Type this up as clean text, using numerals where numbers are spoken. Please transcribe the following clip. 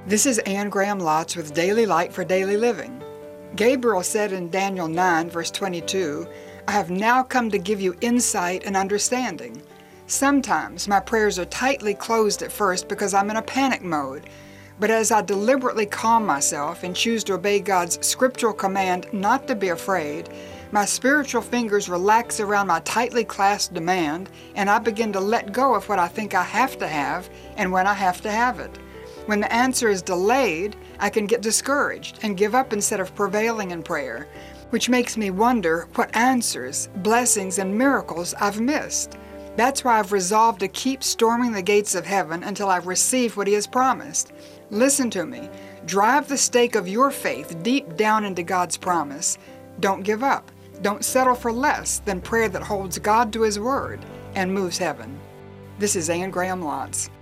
This is Anne Graham Lotz with Daily Light for Daily Living. Gabriel said in Daniel 9, verse 22, "I have now come to give you insight and understanding." Sometimes my prayers are tightly closed at first because I'm in a panic mode, but as I deliberately calm myself and choose to obey God's scriptural command not to be afraid, my spiritual fingers relax around my tightly clasped demand, and I begin to let go of what I think I have to have and when I have to have it. When the answer is delayed, I can get discouraged and give up instead of prevailing in prayer, which makes me wonder what answers, blessings, and miracles I've missed. That's why I've resolved to keep storming the gates of heaven until I've received what He has promised. Listen to me. Drive the stake of your faith deep down into God's promise. Don't give up. Don't settle for less than prayer that holds God to His word and moves heaven. This is Anne Graham Lotz.